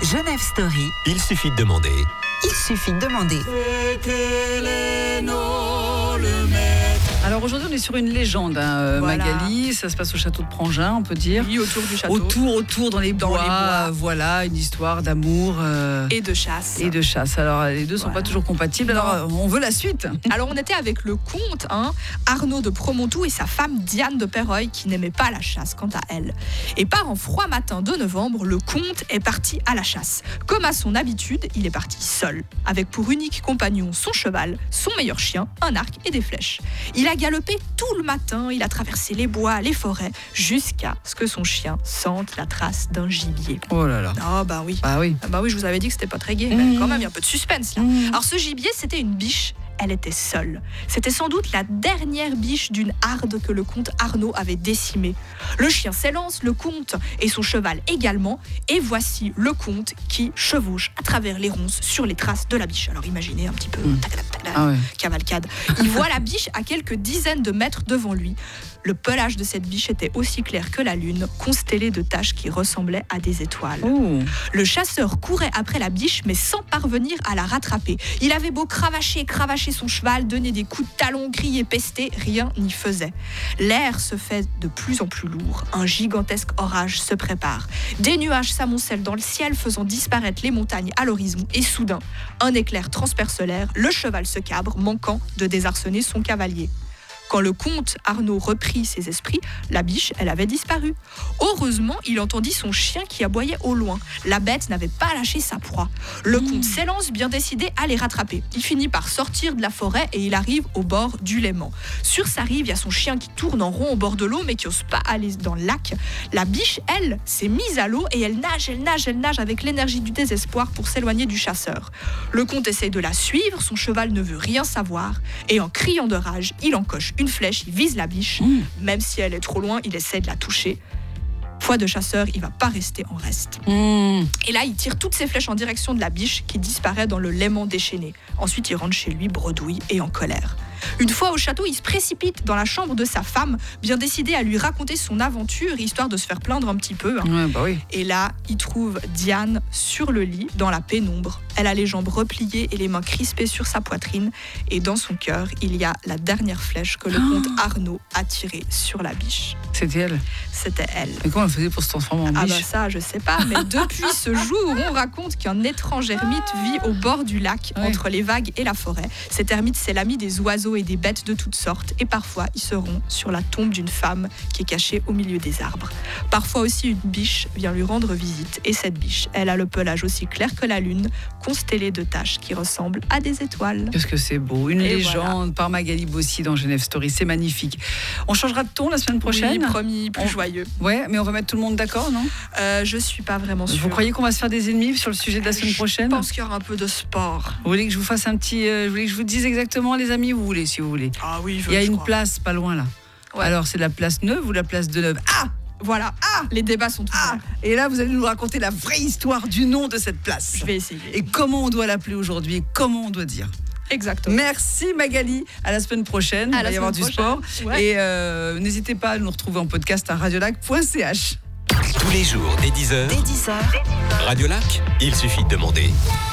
Genève Story. Il suffit de demander. Il suffit de demander. Alors aujourd'hui on est sur une légende, Voilà. Magali, ça se passe au château de Prangin, on peut dire. Oui, autour du château. Autour dans les bois. Voilà, une histoire d'amour Et de chasse. et de chasse. Alors les deux sont Voilà. pas toujours compatibles, Non. alors on veut la suite. Alors on était avec le comte Arnaud de Promontou et sa femme Diane de Perreuil qui n'aimait pas la chasse quant à elle. Et par un froid matin de novembre, le comte est parti à la chasse. Comme à son habitude, il est parti seul, avec pour unique compagnon son cheval, son meilleur chien, un arc et des flèches. Il a galopé tout le matin, il a traversé les bois, les forêts, jusqu'à ce que son chien sente la trace d'un gibier. Oh là là. Ah bah oui. Bah oui. Ah bah oui, je vous avais dit que c'était pas très gai, mais quand même, il y a un peu de suspense là. Alors ce gibier, c'était une biche. Elle était seule. C'était sans doute la dernière biche d'une harde que le comte Arnaud avait décimée. Le chien s'élance, le comte et son cheval également, et voici le comte qui chevauche à travers les ronces sur les traces de la biche. Alors imaginez un petit peu, Ah ouais. cavalcade. Il voit la biche à quelques dizaines de mètres devant lui. Le pelage de cette biche était aussi clair que la lune, constellé de taches qui ressemblaient à des étoiles. Oh. Le chasseur courait après la biche, mais sans parvenir à la rattraper. Il avait beau cravacher son cheval, donner des coups de talon, crier, pester, rien n'y faisait. L'air se fait de plus en plus lourd. Un gigantesque orage se prépare. Des nuages s'amoncellent dans le ciel, faisant disparaître les montagnes à l'horizon. Et soudain, un éclair transperce l'air. Le cheval se cabre, manquant de désarçonner son cavalier. Quand le comte Arnaud reprit ses esprits, la biche, elle avait disparu. Heureusement, il entendit son chien qui aboyait au loin. La bête n'avait pas lâché sa proie. Le comte s'élance, bien décidé à les rattraper. Il finit par sortir de la forêt et il arrive au bord du Léman. Sur sa rive, il y a son chien qui tourne en rond au bord de l'eau, mais qui n'ose pas aller dans le lac. La biche, elle, s'est mise à l'eau et elle nage avec l'énergie du désespoir pour s'éloigner du chasseur. Le comte essaye de la suivre, son cheval ne veut rien savoir, et en criant de rage, il encoche une flèche, il vise la biche. Même si elle est trop loin, il essaie de la toucher. Foi de chasseur, il va pas rester en reste. Et là, il tire toutes ses flèches en direction de la biche qui disparaît dans le Léman déchaîné. Ensuite, il rentre chez lui, bredouille et en colère. Une fois au château, il se précipite dans la chambre de sa femme, bien décidé à lui raconter son aventure, histoire de se faire plaindre un petit peu. Ouais, bah oui. Et là, il trouve Diane sur le lit, dans la pénombre. Elle a les jambes repliées et les mains crispées sur sa poitrine. Et dans son cœur, il y a la dernière flèche que le comte Arnaud a tirée sur la biche. C'était elle. C'était elle. Mais comment elle faisait pour se transformer en Ah biche? bah ça, je sais pas, mais depuis ce jour, on raconte qu'un étrange ermite vit au bord du lac, Ouais. entre les vagues et la forêt. Cet ermite, c'est l'ami des oiseaux et des bêtes de toutes sortes, et parfois, il se rend sur la tombe d'une femme qui est cachée au milieu des arbres. Parfois aussi, une biche vient lui rendre visite, et cette biche, elle a le pelage aussi clair que la lune, constellé de taches qui ressemblent à des étoiles. Qu'est-ce que c'est beau. Une Et légende par Magali Bossy dans Genève Story. C'est magnifique. On changera de ton la semaine prochaine? Oui, promis, plus On- joyeux. Ouais, mais on va mettre tout le monde d'accord, non? Je suis pas vraiment sûre. Vous croyez qu'on va se faire des ennemis sur le sujet de la semaine prochaine? Je pense qu'il y aura un peu de sport. Vous voulez que je vous fasse un petit... vous voulez que je vous dise exactement, les amis, vous voulez, si vous voulez. Ah oui, Il y a une place pas loin là. Ouais. Alors c'est la place Neuve ou la place de Neuve? Ah! Voilà, les débats sont ouverts. Et là vous allez nous raconter la vraie histoire du nom de cette place. Je vais essayer. Et comment on doit l'appeler aujourd'hui et comment on doit dire. Exactement. Merci Magali, à la semaine prochaine. À Il la va y avoir du semaine sport. prochaine. Ouais. Et n'hésitez pas à nous retrouver en podcast à radiolac.ch. Tous les jours dès 10h. Dès 10h. Radio Lac, il suffit de demander.